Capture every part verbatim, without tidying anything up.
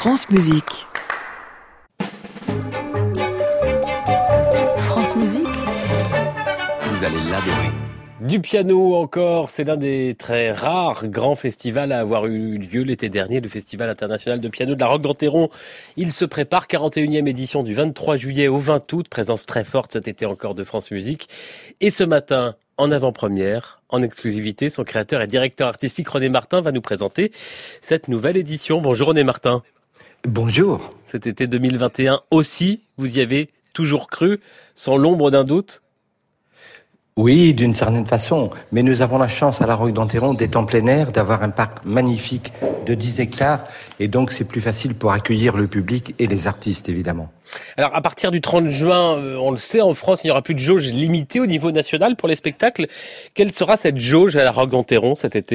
France Musique. France Musique. Vous allez l'adorer. Du piano encore, c'est l'un des très rares grands festivals à avoir eu lieu l'été dernier, le Festival international de piano de la Roque d'Enterron. Il se prépare, quarante et unième édition du vingt-trois juillet au vingt août, présence très forte cet été encore de France Musique. Et ce matin, en avant-première, en exclusivité, son créateur et directeur artistique René Martin va nous présenter cette nouvelle édition. Bonjour René Martin. Bonjour. Cet été deux mille vingt et un aussi, vous y avez toujours cru, sans l'ombre d'un doute ? Oui, d'une certaine façon, mais nous avons la chance à la Roque d'Enterron d'être en plein air, d'avoir un parc magnifique de dix hectares, et donc c'est plus facile pour accueillir le public et les artistes, évidemment. Alors, à partir du trente juin, on le sait, en France, il n'y aura plus de jauge limitée au niveau national pour les spectacles. Quelle sera cette jauge à la Roque d'Enterron cet été ?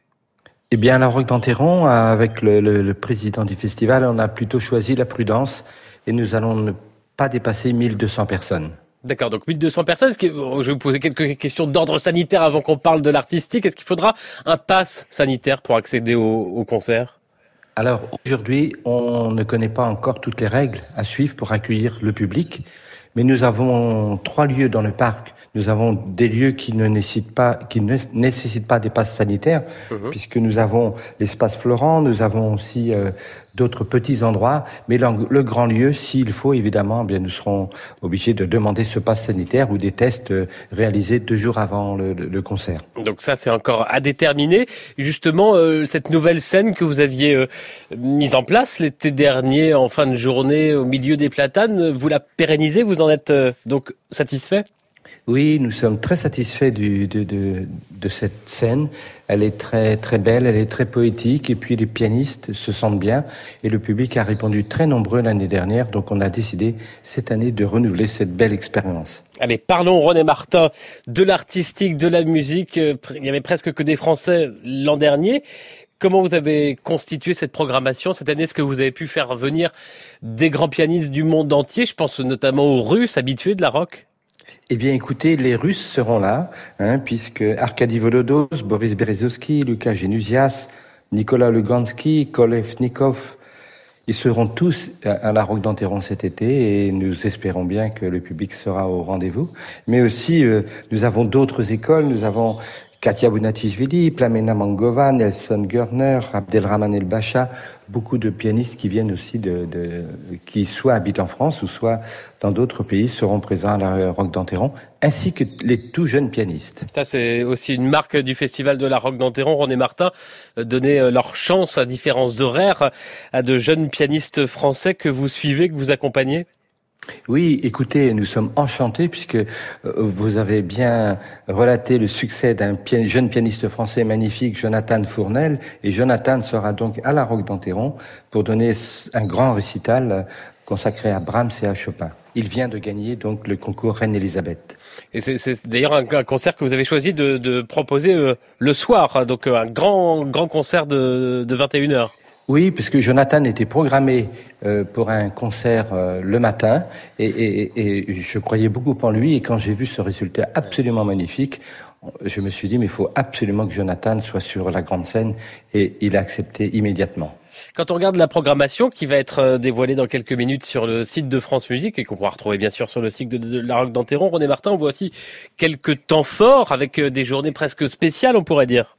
Eh bien, à la Roque d'Enterron, avec le, le, le président du festival, on a plutôt choisi la prudence, et nous allons ne pas dépasser mille deux cents personnes. D'accord, donc mille deux cents personnes. Est-ce que, je vais vous poser quelques questions d'ordre sanitaire avant qu'on parle de l'artistique. Est-ce qu'il faudra un pass sanitaire pour accéder au, au concert ? Alors, aujourd'hui, on ne connaît pas encore toutes les règles à suivre pour accueillir le public, mais nous avons trois lieux dans le parc. Nous avons des lieux qui ne nécessitent pas, qui ne nécessitent pas des passes sanitaires, mmh. puisque nous avons l'espace Florent, nous avons aussi euh, d'autres petits endroits, mais le, le grand lieu, s'il faut, évidemment, bien, nous serons obligés de demander ce pass sanitaire ou des tests euh, réalisés deux jours avant le, le, le concert. Donc ça, c'est encore à déterminer. Justement, euh, cette nouvelle scène que vous aviez euh, mise en place l'été dernier, en fin de journée, au milieu des platanes, vous la pérennisez, vous en êtes euh, donc satisfait ? Oui, nous sommes très satisfaits du, de, de, de cette scène. Elle est très, très belle, elle est très poétique, et puis les pianistes se sentent bien, et le public a répondu très nombreux l'année dernière, donc on a décidé cette année de renouveler cette belle expérience. Allez, parlons René Martin de l'artistique, de la musique. Il y avait presque que des Français l'an dernier. Comment vous avez constitué cette programmation cette année ? Est-ce que vous avez pu faire venir des grands pianistes du monde entier ? Je pense notamment aux Russes habitués de la rock. Eh bien, écoutez, les Russes seront là, hein, puisque Arkady Volodos, Boris Berezovsky, Lucas Genusias, Nicolas Lugansky, Kolevnikov, ils seront tous à la Roque d'Enterron cet été, et nous espérons bien que le public sera au rendez-vous. Mais aussi, euh, nous avons d'autres écoles, nous avons Katia Bounatishvili, Plamena Mangova, Nelson Görner, Abdelrahman El Bacha, beaucoup de pianistes qui viennent aussi de, de, qui soit habitent en France ou soit dans d'autres pays seront présents à la Roque d'Enterron, ainsi que les tout jeunes pianistes. Ça, c'est aussi une marque du Festival de la Roque d'Enterron. René Martin, donner leur chance à différents horaires à de jeunes pianistes français que vous suivez, que vous accompagnez. Oui, écoutez, nous sommes enchantés puisque euh, vous avez bien relaté le succès d'un pian- jeune pianiste français magnifique, Jonathan Fournel, et Jonathan sera donc à la Roque d'Enterron pour donner un grand récital consacré à Brahms et à Chopin. Il vient de gagner donc le concours Reine-Élisabeth. Et c'est, c'est d'ailleurs un, un concert que vous avez choisi de, de proposer euh, le soir, donc euh, un grand grand concert de, de vingt et une heures. Oui, puisque Jonathan était programmé euh, pour un concert euh, le matin, et, et, et je croyais beaucoup en lui, et quand j'ai vu ce résultat absolument magnifique, je me suis dit, mais il faut absolument que Jonathan soit sur la grande scène, et il a accepté immédiatement. Quand on regarde la programmation qui va être dévoilée dans quelques minutes sur le site de France Musique et qu'on pourra retrouver bien sûr sur le site de, de la Roque d'Enterron, René Martin, on voit aussi quelques temps forts avec des journées presque spéciales, on pourrait dire.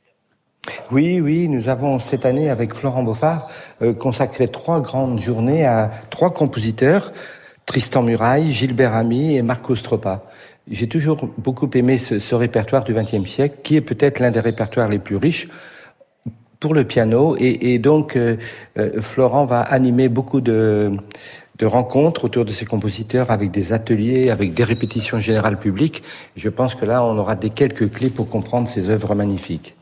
Oui, oui, nous avons cette année avec Florent Beaufard euh, consacré trois grandes journées à trois compositeurs, Tristan Muraille, Gilbert Ami et Marco Stroppa. J'ai toujours beaucoup aimé ce, ce répertoire du vingtième siècle, qui est peut-être l'un des répertoires les plus riches pour le piano, et, et donc euh, euh, Florent va animer beaucoup de, de rencontres autour de ces compositeurs avec des ateliers, avec des répétitions générales publiques. Je pense que là, on aura des quelques clés pour comprendre ces œuvres magnifiques.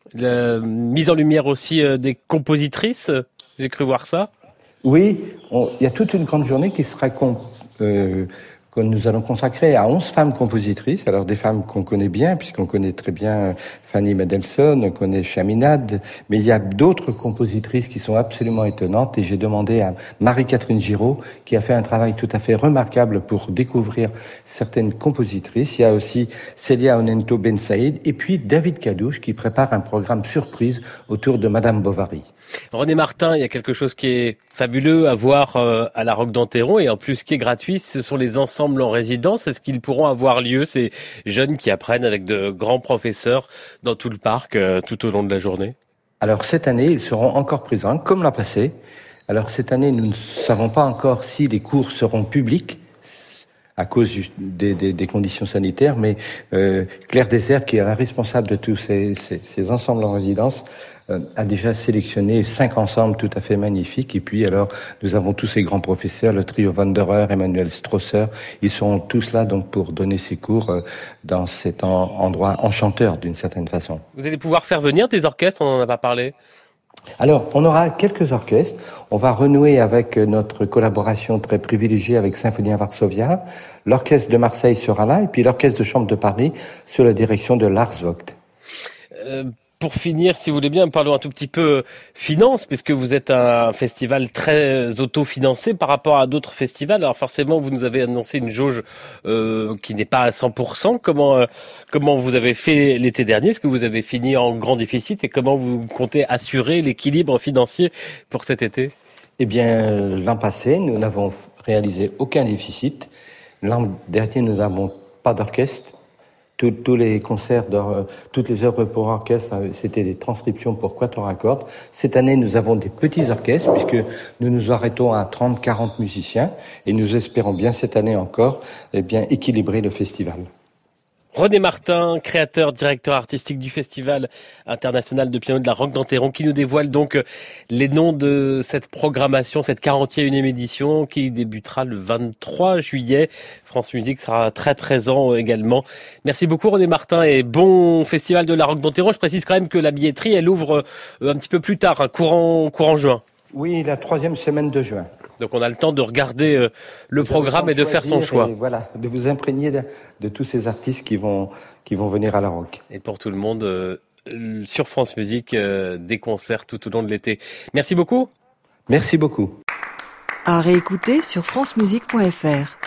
La mise en lumière aussi euh, des compositrices, j'ai cru voir ça. Oui, on, il y a toute une grande journée qui sera com, euh, que nous allons consacrer à onze femmes compositrices. Alors des femmes qu'on connaît bien, puisqu'on connaît très bien Fanny Mendelssohn, on connaît Chaminade, mais il y a d'autres compositrices qui sont absolument étonnantes, et j'ai demandé à Marie-Catherine Giraud, qui a fait un travail tout à fait remarquable pour découvrir certaines compositrices. Il y a aussi Célia Onento Ben Saïd, et puis David Cadouche, qui prépare un programme surprise autour de Madame Bovary. René Martin, il y a quelque chose qui est fabuleux à voir euh, à la Roque d'Enterron, et en plus qui est gratuit, ce sont les ensembles en résidence. Est-ce qu'ils pourront avoir lieu, ces jeunes qui apprennent avec de grands professeurs dans tout le parc euh, tout au long de la journée? Alors cette année, ils seront encore présents, comme l'an passé. Alors cette année, nous ne savons pas encore si les cours seront publics à cause des, des, des conditions sanitaires, mais euh, Claire Désert, qui est la responsable de tous ces, ces, ces ensembles en résidence, euh, a déjà sélectionné cinq ensembles tout à fait magnifiques. Et puis alors, nous avons tous ces grands professeurs, le trio Wanderer, Emmanuel Strosser, ils seront tous là donc pour donner ces cours euh, dans cet en, endroit enchanteur d'une certaine façon. Vous allez pouvoir faire venir des orchestres, on n'en a pas parlé? Alors, on aura quelques orchestres. On va renouer avec notre collaboration très privilégiée avec Symphonia Varsovia. L'orchestre de Marseille sera là, et puis l'orchestre de chambre de Paris sous la direction de Lars Vogt. Euh, pour finir, si vous voulez bien, parlons un tout petit peu finance, puisque vous êtes un festival très autofinancé par rapport à d'autres festivals. Alors forcément, vous nous avez annoncé une jauge euh, qui n'est pas à cent pour cent. Comment euh, comment vous avez fait l'été dernier? Est-ce que vous avez fini en grand déficit? Et comment vous comptez assurer l'équilibre financier pour cet été? Eh bien, l'an passé, nous n'avons réalisé aucun déficit. L'an dernier, nous n'avons pas d'orchestre. Tous, tous les concerts, toutes les œuvres pour orchestre, c'était des transcriptions pour quatuor à cordes. Cette année, nous avons des petits orchestres, puisque nous nous arrêtons à trente, quarante musiciens, et nous espérons bien cette année encore, eh bien, équilibrer le festival. René Martin, créateur, directeur artistique du Festival international de piano de la Roque d'Enterron, qui nous dévoile donc les noms de cette programmation, cette quarante et unième édition qui débutera le vingt-trois juillet. France Musique sera très présent également. Merci beaucoup René Martin et bon Festival de la Roque d'Enterron. Je précise quand même que la billetterie, elle ouvre un petit peu plus tard, hein, courant, courant juin. Oui, la troisième semaine de juin. Donc on a le temps de regarder euh, le vous programme et de faire son choix. Voilà, de vous imprégner de, de tous ces artistes qui vont qui vont venir à la Roque. Et pour tout le monde, euh, sur France Musique, euh, des concerts tout au long de l'été. Merci beaucoup. Merci beaucoup. À réécouter sur francemusique point f r.